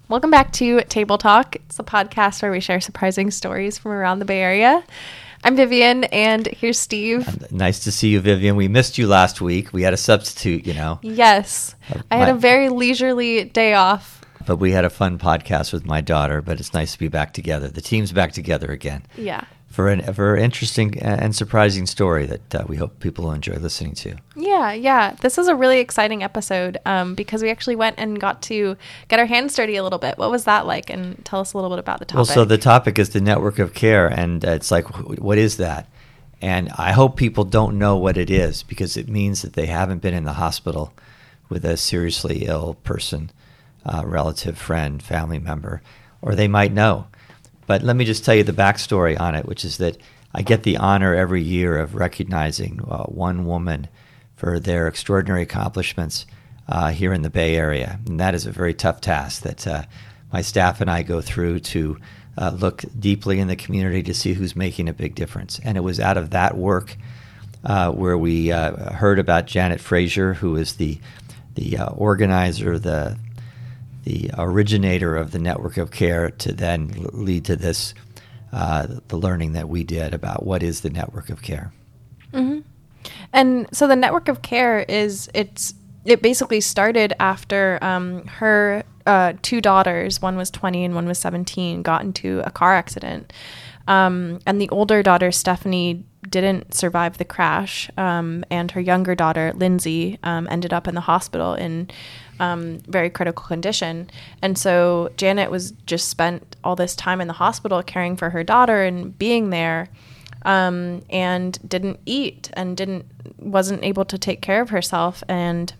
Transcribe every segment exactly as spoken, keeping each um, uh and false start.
Welcome back to Table Talk. It's a podcast where we share surprising stories from around the Bay Area. I'm Vivian, and here's Steve. Nice to see you, Vivian. We missed you last week. We had a substitute, you know. Yes. Uh, I had my- a very leisurely day off. But we had a fun podcast with my daughter, but it's nice to be back together. The team's back together again. Yeah. For an for an interesting and surprising story that uh, we hope people will enjoy listening to. Yeah, yeah. This is a really exciting episode um, because we actually went and got to get our hands dirty a little bit. What was that like? And tell us a little bit about the topic. Well, so the topic is the network of care, and uh, it's like, wh- what is that? And I hope people don't know what it is, because it means that they haven't been in the hospital with a seriously ill person, uh, relative, friend, family member, or they might know. But let me just tell you the backstory on it, which is that I get the honor every year of recognizing uh, one woman for their extraordinary accomplishments uh, here in the Bay Area. And that is a very tough task that uh, my staff and I go through to uh, look deeply in the community to see who's making a big difference. And it was out of that work uh, where we uh, heard about Janet Frazier, who is the, the uh, organizer, the the originator of the network of care, to then lead to this, uh, the learning that we did about what is the network of care. Mm-hmm. And so the network of care is, it's it basically started after um, her uh, two daughters, one was twenty and one was seventeen, got into a car accident. Um, and the older daughter, Stephanie, didn't survive the crash. Um, and her younger daughter, Lindsay, um, ended up in the hospital in um, very critical condition. And so Janet was just spent all this time in the hospital caring for her daughter and being there, um, and didn't eat and didn't wasn't able to take care of herself. And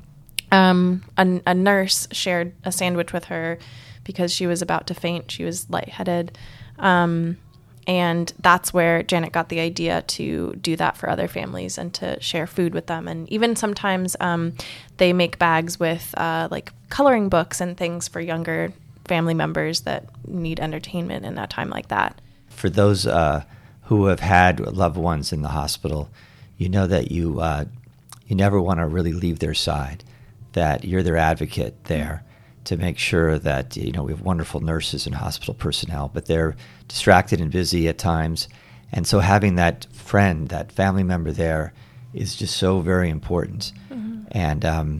um, a, a nurse shared a sandwich with her because she was about to faint. She was lightheaded. Um, And that's where Janet got the idea to do that for other families and to share food with them. And even sometimes um, they make bags with uh, like coloring books and things for younger family members that need entertainment in a time like that. For those uh, who have had loved ones in the hospital, you know that you uh, you never want to really leave their side, that you're their advocate there. To make sure that, you know, we have wonderful nurses and hospital personnel, but they're distracted and busy at times. And so having that friend, that family member there is just so very important. Mm-hmm. And, um,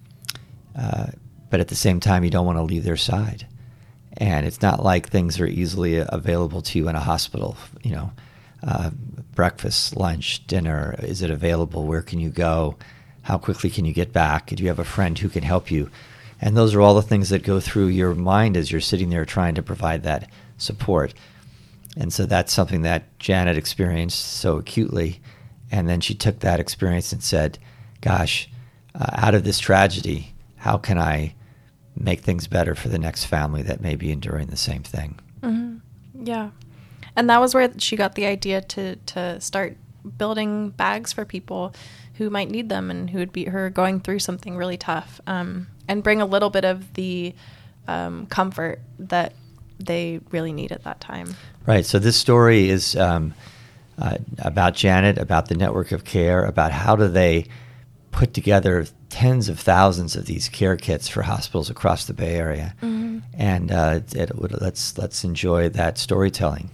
uh, but at the same time, you don't want to leave their side. And it's not like things are easily available to you in a hospital, you know, uh, breakfast, lunch, dinner, is it available? Where can you go? How quickly can you get back? Do you have a friend who can help you? And those are all the things that go through your mind as you're sitting there trying to provide that support. And so that's something that Janet experienced so acutely. And then she took that experience and said, gosh, uh, out of this tragedy, how can I make things better for the next family that may be enduring the same thing? Mm-hmm. Yeah. And that was where she got the idea to, to start building bags for people who might need them and who would be her going through something really tough, um, and bring a little bit of the um, comfort that they really need at that time. Right. So this story is um, uh, about Janet, about the network of care, about how do they put together tens of thousands of these care kits for hospitals across the Bay Area. Mm-hmm. And uh, it, it would, let's let's enjoy that storytelling.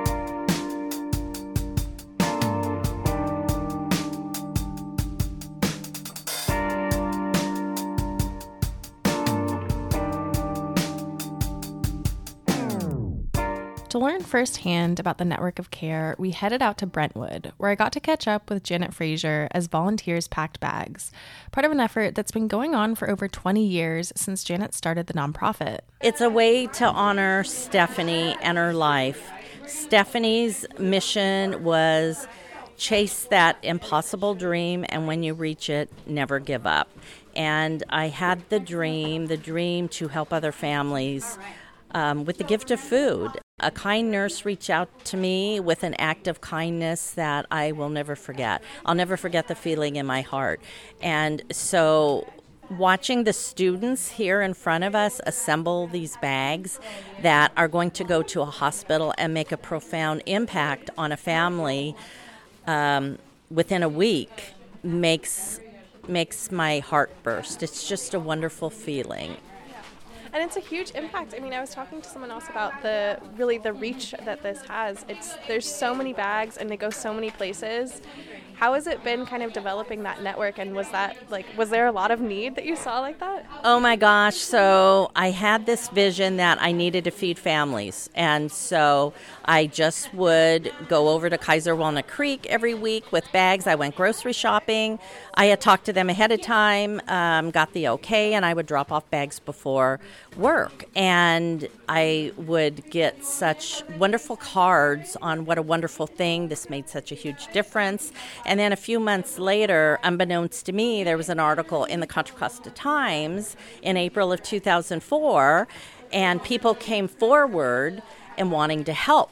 To learn firsthand about the network of care, we headed out to Brentwood, where I got to catch up with Janet Frazier as volunteers packed bags, part of an effort that's been going on for over twenty years since Janet started the nonprofit. It's a way to honor Stephanie and her life. Stephanie's mission was chase that impossible dream, and when you reach it, never give up. And I had the dream, the dream to help other families um, with the gift of food. A kind nurse reached out to me with an act of kindness that I will never forget. I'll never forget the feeling in my heart. And so watching the students here in front of us assemble these bags that are going to go to a hospital and make a profound impact on a family um, within a week makes makes my heart burst. It's just a wonderful feeling. And it's a huge impact. I mean, I was talking to someone else about the really the reach that this has. It's there's so many bags and they go so many places. How has it been kind of developing that network, and was that like was there a lot of need that you saw like that? Oh my gosh, so I had this vision that I needed to feed families, and so I just would go over to Kaiser Walnut Creek every week with bags. I went grocery shopping. I had talked to them ahead of time, um, got the okay, and I would drop off bags before work, and I would get such wonderful cards on what a wonderful thing, this made such a huge difference. And then a few months later, unbeknownst to me, there was an article in the Contra Costa Times in April of two thousand four, and people came forward and wanting to help.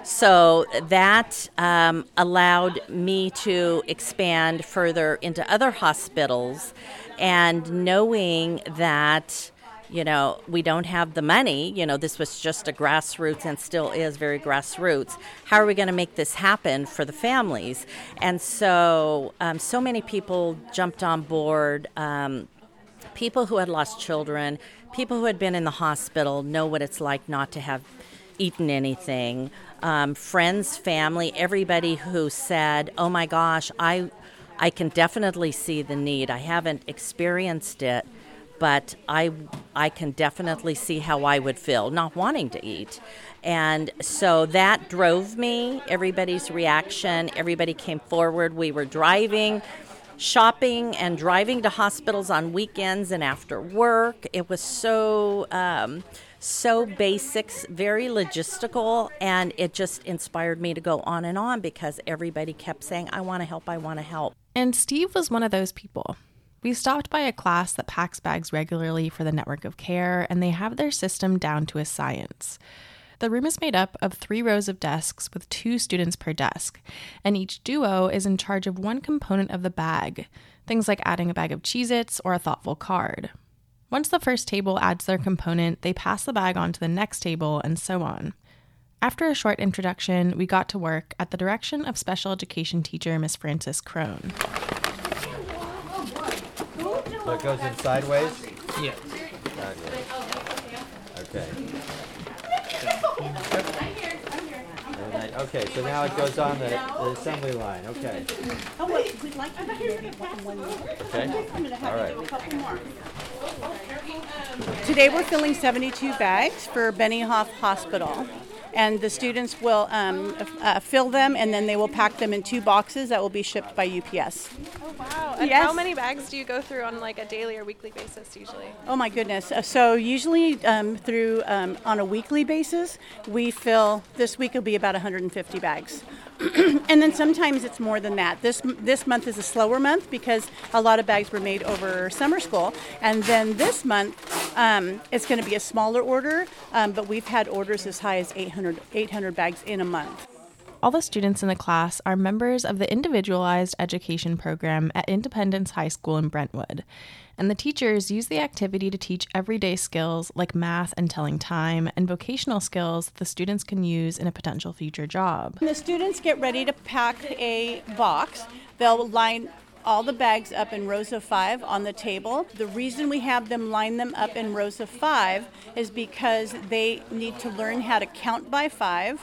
So that um, allowed me to expand further into other hospitals, and knowing that, you know, we don't have the money, you know, this was just a grassroots and still is very grassroots. How are we going to make this happen for the families? And so, um, so many people jumped on board. Um, people who had lost children, people who had been in the hospital know what it's like not to have eaten anything. Um, friends, family, everybody who said, oh my gosh, I, I can definitely see the need. I haven't experienced it, but I, I can definitely see how I would feel not wanting to eat. And so that drove me, everybody's reaction, everybody came forward. We were driving, shopping and driving to hospitals on weekends and after work. It was so, um, so basics, very logistical, and it just inspired me to go on and on because everybody kept saying, I want to help, I want to help. And Steve was one of those people. We stopped by a class that packs bags regularly for the Network of Care, and they have their system down to a science. The room is made up of three rows of desks with two students per desk, and each duo is in charge of one component of the bag, things like adding a bag of Cheez-Its or a thoughtful card. Once the first table adds their component, they pass the bag on to the next table, and so on. After a short introduction, we got to work at the direction of special education teacher Miss Frances Crone. So it goes in sideways? Yeah. Okay. Okay, so now it goes on the, the assembly line. Okay. Oh, wait, we'd like you to hear it one more. Okay. All right. A couple more. Today we're filling seventy-two bags for Benioff Hospital. And the students will um, uh, fill them, and then they will pack them in two boxes that will be shipped by U P S. Oh, wow. And Yes. how many bags do you go through on like a daily or weekly basis usually? Oh my goodness. Uh, So usually um, through um, on a weekly basis, we fill, this week will be about one hundred fifty bags. And then sometimes it's more than that. This this month is a slower month because a lot of bags were made over summer school. And then this month, um, it's going to be a smaller order, um, but we've had orders as high as eight hundred, eight hundred bags in a month. All the students in the class are members of the Individualized Education Program at Independence High School in Brentwood, and the teachers use the activity to teach everyday skills like math and telling time, and vocational skills the students can use in a potential future job. When the students get ready to pack a box, they'll line all the bags up in rows of five on the table. The reason we have them line them up in rows of five is because they need to learn how to count by five,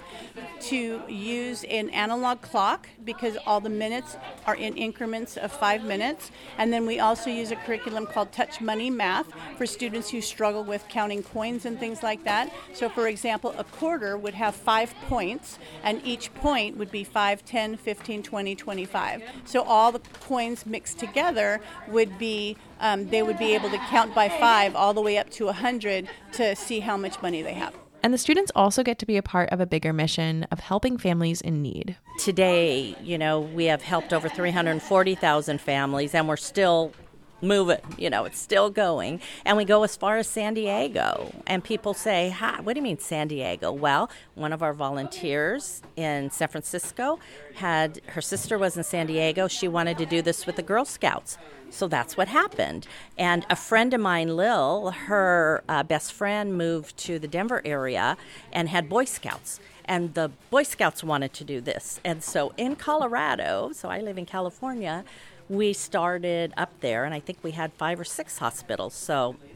to use an analog clock because all the minutes are in increments of five minutes. And then we also use a curriculum called Touch Money Math for students who struggle with counting coins and things like that. So for example, a quarter would have five points, and each point would be five, ten, fifteen, twenty, twenty-five. So all the coins mixed together would be, um, they would be able to count by five all the way up to one hundred to see how much money they have. And the students also get to be a part of a bigger mission of helping families in need. Today, you know, we have helped over three hundred forty thousand families, and we're still moving, you know, it's still going. And we go as far as San Diego. And people say, hi, what do you mean San Diego? Well, one of our volunteers in San Francisco had, her sister was in San Diego. She wanted to do this with the Girl Scouts. So that's what happened. And a friend of mine, Lil, her uh, best friend moved to the Denver area and had Boy Scouts. And the Boy Scouts wanted to do this. And so in Colorado, so I live in California, we started up there, and I think we had five or six hospitals. So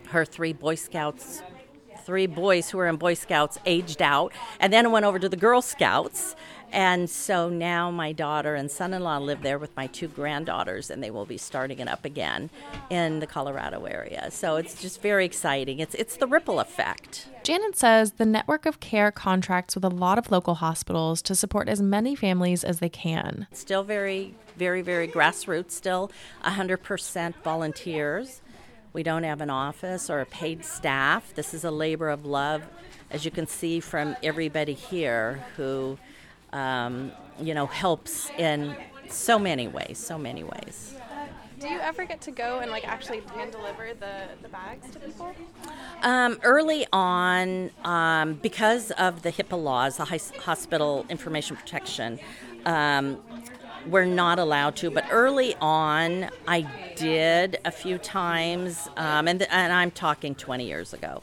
her three Boy Scouts, three boys who were in Boy Scouts aged out, and then went over to the Girl Scouts. And so now my daughter and son-in-law live there with my two granddaughters, and they will be starting it up again in the Colorado area. So it's just very exciting. It's it's the ripple effect. Janet says the Network of Care contracts with a lot of local hospitals to support as many families as they can. Still very, very, very grassroots, still one hundred percent volunteers. We don't have an office or a paid staff. This is a labor of love, as you can see from everybody here who Um, you know, helps in so many ways, so many ways. Do you ever get to go and like actually hand deliver the, the bags to people? Um, early on, um, because of the HIPAA laws, the Hospital Information Protection, um, we're not allowed to. But early on, I did a few times, um, and, th- and I'm talking twenty years ago.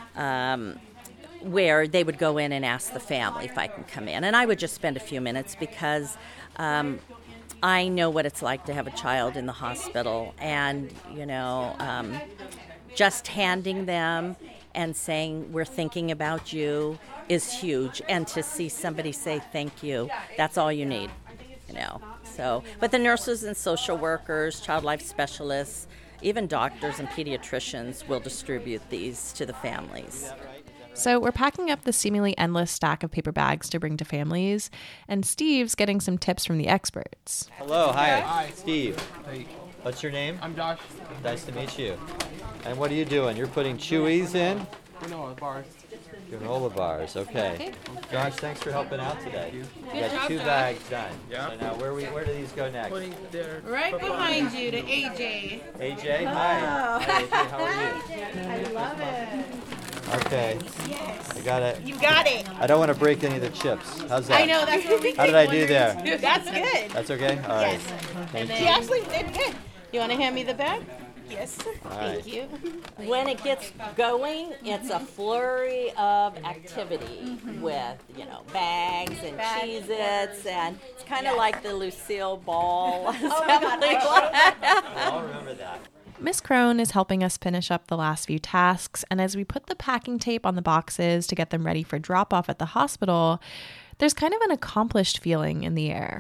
Um, where they would go in and ask the family if I can come in. And I would just spend a few minutes because um, I know what it's like to have a child in the hospital. And, you know, um, just handing them and saying, we're thinking about you is huge. And to see somebody say thank you, that's all you need, you know. So, but the nurses and social workers, child life specialists, even doctors and pediatricians will distribute these to the families. So we're packing up the seemingly endless stack of paper bags to bring to families, and Steve's getting some tips from the experts. Hello, hi, Hi. Steve. Hey, What's your name? I'm Josh. Nice to meet you. And what are you doing? You're putting Chewies in? Granola bars. Granola bars, okay. Josh, thanks for helping out today. You got job, two Josh. bags done. Yeah. So now where we where do these go next? Putting their Right behind you, to A J. A J, hi. Hi, A J, how are you? I love it. Okay. I got it. You got it. I don't want to break any of the chips. How's that? I know, that's what we How did I do there? That's good. That's okay? All right. Yes. Thank You you. actually did good. You want to hand me the bag? Yes. right. Thank you. When it gets going, it's a flurry of activity with, you know, bags and Bags. Cheez-Its, and it's kind of Yes. like the Lucille Ball. Oh my God, I I'll remember that. Miss Crone is helping us finish up the last few tasks, and as we put the packing tape on the boxes to get them ready for drop-off at the hospital, there's kind of an accomplished feeling in the air.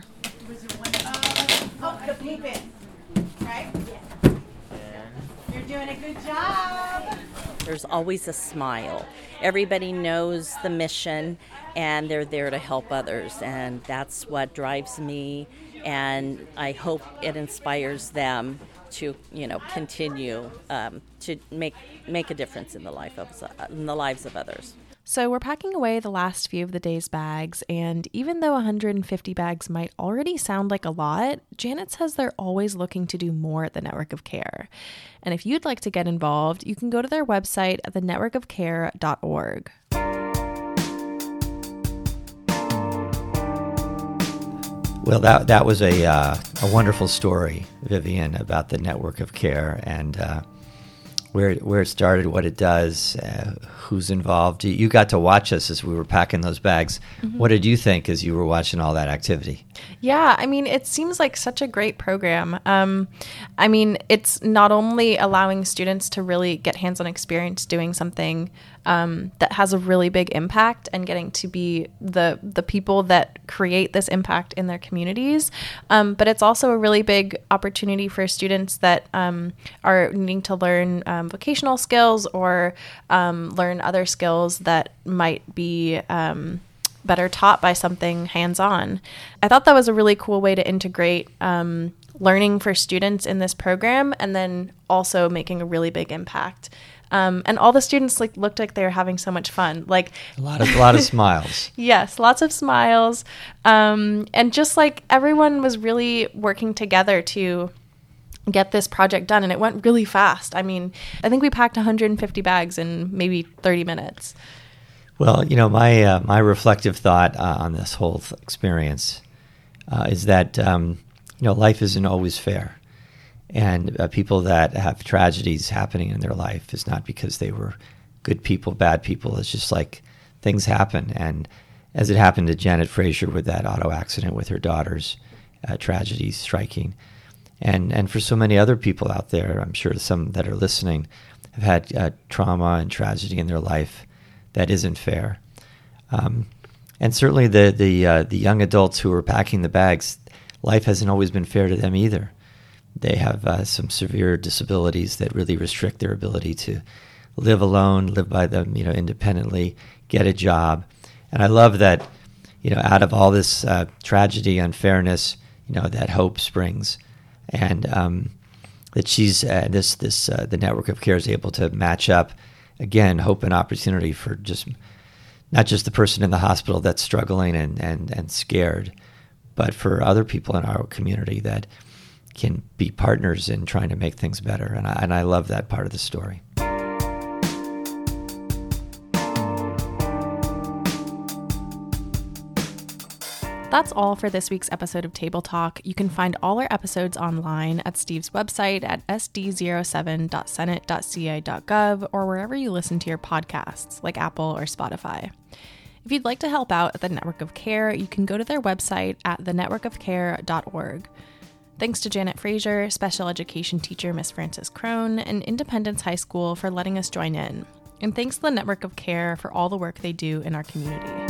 Oh, the blue bin. Right? You're doing a good job. There's always a smile. Everybody knows the mission, and they're there to help others, and that's what drives me, and I hope it inspires them to, you know, continue um, to make make a difference in the life of in the lives of others. So we're packing away the last few of the day's bags, and even though one hundred fifty bags might already sound like a lot, Janet says they're always looking to do more at the Network of Care. And if you'd like to get involved, you can go to their website at the network of care dot org. Well, that that was a uh, a wonderful story, Vivian, about the Network of Care and uh, where where it started, what it does, uh, who's involved. You, you got to watch us as we were packing those bags. Mm-hmm. What did you think as you were watching all that activity? Yeah, I mean, it seems like such a great program. Um, I mean, it's not only allowing students to really get hands-on experience doing something um, that has a really big impact and getting to be the the people that create this impact in their communities, um, but it's also a really big opportunity for students that um, are needing to learn um, vocational skills or um, learn other skills that might be um, better taught by something hands-on. I thought that was a really cool way to integrate um, learning for students in this program and then also making a really big impact. Um, and all the students like looked like they were having so much fun. Like A lot of a lot of smiles. Yes, lots of smiles. Um, and just like everyone was really working together to get this project done, and it went really fast. I mean, I think we packed one hundred fifty bags in maybe thirty minutes. Well, you know, my uh, my reflective thought uh, on this whole th- experience uh, is that um, you know, life isn't always fair, and uh, people that have tragedies happening in their life is not because they were good people, bad people. It's just like things happen, and as it happened to Janet Frazier with that auto accident with her daughter's uh, tragedy striking, and and for so many other people out there, I'm sure some that are listening have had uh, trauma and tragedy in their life that isn't fair. Um, and certainly the the uh, the young adults who are packing the bags, life hasn't always been fair to them either. They have uh, some severe disabilities that really restrict their ability to live alone, live by them, you know, independently, get a job. And I love that, you know, out of all this uh, tragedy, unfairness, you know, that hope springs, and um, that she's uh, this this uh, the network of care is able to match up again hope and opportunity for just not just the person in the hospital that's struggling and and and scared, but for other people in our community that can be partners in trying to make things better. And I, and I love that part of the story. That's all for this week's episode of Table Talk. You can find all our episodes online at Steve's website at s d zero seven dot senate dot c a dot gov or wherever you listen to your podcasts, like Apple or Spotify. If you'd like to help out at the Network of Care, you can go to their website at the network of care dot org. Thanks to Janet Frazier, special education teacher Miss Frances Crone, and Independence High School for letting us join in. And thanks to the Network of Care for all the work they do in our community.